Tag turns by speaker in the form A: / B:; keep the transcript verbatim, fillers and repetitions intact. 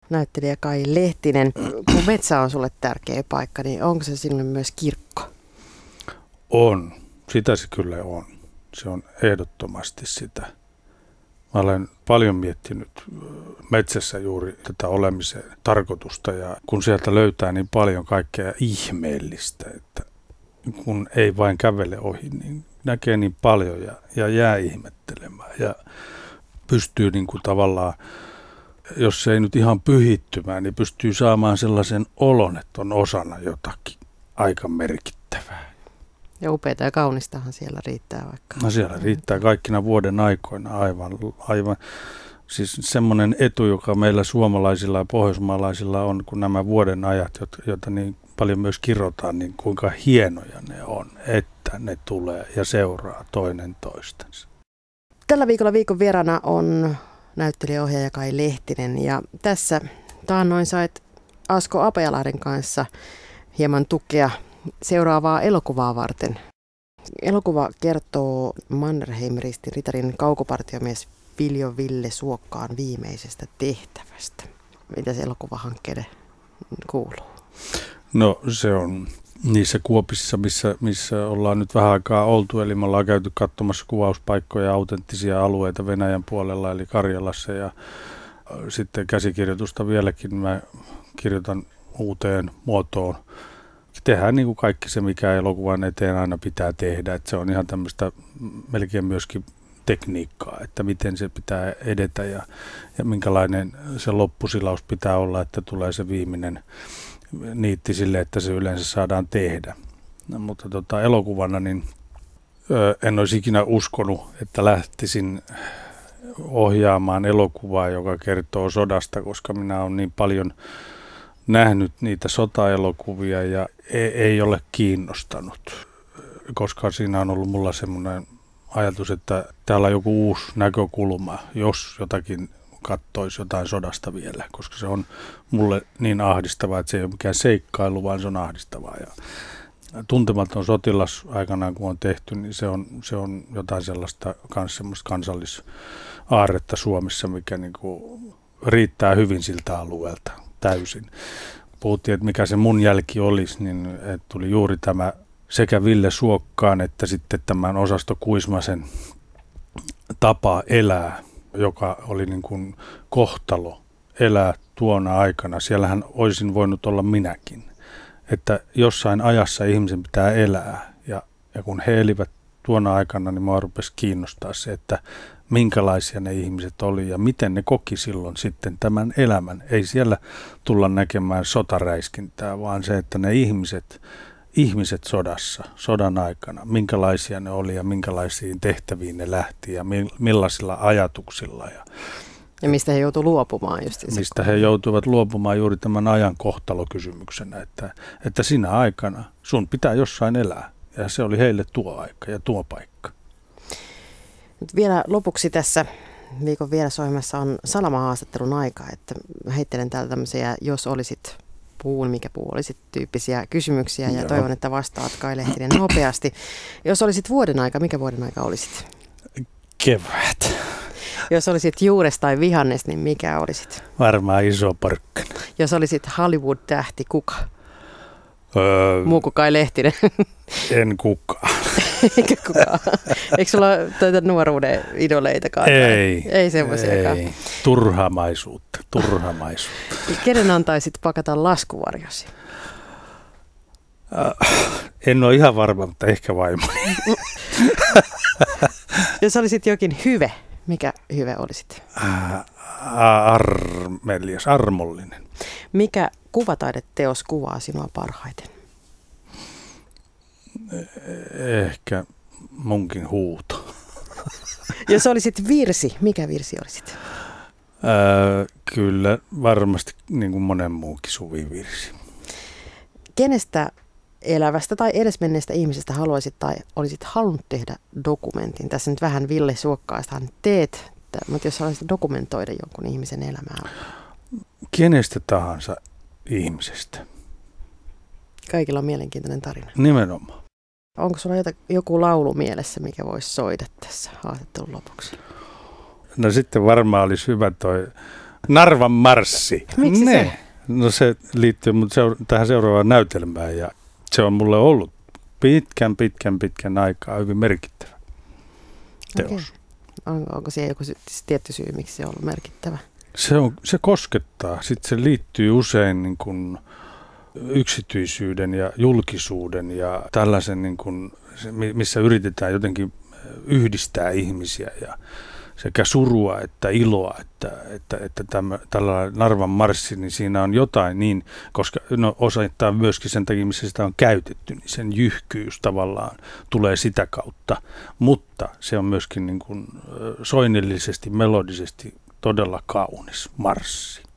A: Näyttelijä Kai Lehtinen, kun metsä on sulle tärkeä paikka, niin onko se sinulle myös kirkko?
B: On. Sitä se kyllä on. Se on ehdottomasti sitä. Mä olen paljon miettinyt metsässä juuri tätä olemisen tarkoitusta ja kun sieltä löytää niin paljon kaikkea ihmeellistä, että kun ei vain kävele ohi, niin näkee niin paljon ja, ja jää ihmettelemään ja pystyy niin kuin tavallaan, jos se ei nyt ihan pyhittymään, niin pystyy saamaan sellaisen olon, että on osana jotakin aika merkittävää.
A: Ja upeata ja kaunistahan siellä riittää vaikka.
B: No siellä riittää kaikkina vuoden aikoina aivan, aivan. Siis semmoinen etu, joka meillä suomalaisilla ja pohjoismaalaisilla on, kun nämä vuoden ajat, joita niin paljon myös kirjoitetaan, niin kuinka hienoja ne on, että ne tulee ja seuraa toinen toistensa.
A: Tällä viikolla viikon vieraana on näyttelijäohjaaja Kai Lehtinen ja tässä taannoin sait Asko Apajalaiden kanssa hieman tukea seuraavaa elokuvaa varten. Elokuva kertoo Mannerheim-ristin ritarin kaukopartiomies Viljo Ville Suokkaan viimeisestä tehtävästä. Mitä se elokuvahankkeelle kuuluu?
B: No se on niissä kuopissa, missä, missä ollaan nyt vähän aikaa oltu. Eli me ollaan käyty katsomassa kuvauspaikkoja ja autenttisia alueita Venäjän puolella eli Karjalassa. Ja sitten käsikirjoitusta vieläkin mä kirjoitan uuteen muotoon. Tehdään niin kuin kaikki se, mikä elokuvan eteen aina pitää tehdä. Että se on ihan tämmöistä melkein myöskin tekniikkaa, että miten se pitää edetä ja, ja minkälainen se loppusilaus pitää olla, että tulee se viimeinen niitti sille, että se yleensä saadaan tehdä. No, mutta tota, elokuvana niin ö, en olisi ikinä uskonut, että lähtisin ohjaamaan elokuvaa, joka kertoo sodasta, koska minä olen niin paljon nähnyt niitä sotaelokuvia ja ei, ei ole kiinnostanut, koska siinä on ollut mulla semmoinen ajatus, että täällä on joku uusi näkökulma, jos jotakin kattoisi jotain sodasta vielä, koska se on mulle niin ahdistavaa, että se ei ole mikään seikkailu, vaan se on ahdistavaa. Ja Tuntematon sotilas aikanaan, kun on tehty, niin se on, se on jotain sellaista kans semmoista kansallisaarretta Suomessa, mikä niinku riittää hyvin siltä alueelta täysin. Puhuttiin, että mikä se mun jälki olisi, niin tuli juuri tämä sekä Ville Suokkaan että sitten tämän Osasto Kuismasen tapa elää, joka oli niin kuin kohtalo elää tuona aikana. Siellähän olisin voinut olla minäkin. Että jossain ajassa ihmisen pitää elää. Ja, ja kun he elivät tuona aikana, niin minua rupesi kiinnostaa se, että minkälaisia ne ihmiset oli ja miten ne koki silloin sitten tämän elämän. Ei siellä tulla näkemään sotaräiskintää, vaan se, että ne ihmiset, ihmiset sodassa, sodan aikana, minkälaisia ne oli ja minkälaisiin tehtäviin ne lähti ja millaisilla ajatuksilla. Ja,
A: ja mistä he joutuivat luopumaan just.
B: Mistä he joutuivat luopumaan juuri tämän ajan kohtalokysymyksenä, että, että sinä aikana sun pitää jossain elää. Ja se oli heille tuo aika ja tuo paikka.
A: Nyt vielä lopuksi tässä viikon vierasohjelmassa on salamahaastattelun aika, että heittelen täällä tämmöisiä, jos olisit puun, mikä puu olisit tyyppisiä kysymyksiä ja Joo. toivon, että vastaat Kai Lehtinen nopeasti. Jos olisit vuoden aika, mikä vuoden aika olisit?
B: Kevät.
A: Jos olisit juures tai vihannes, niin mikä olisit?
B: Varmaan iso porkkana.
A: Jos olisit Hollywood-tähti, kuka?
B: Öö,
A: Muu kuin Kai Lehtinen.
B: En kukaan.
A: Eikä kukaan. Eikö sulla tätä nuoruuden idoleitakaan?
B: Ei.
A: Ei semmoisiakaan.
B: Ei. Turhamaisuutta. Turhamaisuutta.
A: Kenen antaisit pakata laskuvarjosi?
B: Äh, en ole ihan varma, mutta ehkä vaimoni.
A: Jos olisit jokin hyve, mikä hyve olisit?
B: Äh, armelias, armollinen.
A: Mikä kuvataideteos kuvaa sinua parhaiten?
B: Ehkä munkin huuto.
A: Jos olisit virsi, mikä virsi olisit?
B: Ää, kyllä, varmasti niin kuin monen muukin suvivirsi.
A: Kenestä elävästä tai edesmenneestä ihmisestä haluaisit tai olisit halunnut tehdä dokumentin? Tässä nyt vähän Ville Suokkaastahan teet, mutta jos haluaisit dokumentoida jonkun ihmisen elämää.
B: Kenestä tahansa ihmisestä.
A: Kaikilla on mielenkiintoinen tarina.
B: Nimenomaan.
A: Onko sulla jota, joku laulu mielessä, mikä voisi soida tässä haastattelun lopuksi?
B: No sitten varmaan olisi hyvä toi Narvan marssi.
A: Miksi se?
B: No se liittyy mut seura- tähän seuraavaan näytelmään ja se on mulle ollut pitkän, pitkän, pitkän aikaa hyvin merkittävä teos.
A: Okay. On, onko siellä joku sy- tietty syy, miksi se on ollut merkittävä?
B: Se, on, se koskettaa. Sitten se liittyy usein niin kuin yksityisyyden ja julkisuuden ja tällaisen, niin kuin, missä yritetään jotenkin yhdistää ihmisiä ja sekä surua että iloa, että, että, että tämä, tällainen Narvan marssi, niin siinä on jotain niin, koska no, osittain myöskin sen takia, missä sitä on käytetty, niin sen jyhkyys tavallaan tulee sitä kautta, mutta se on myöskin niin kuin soinnillisesti, melodisesti todella kaunis marssi.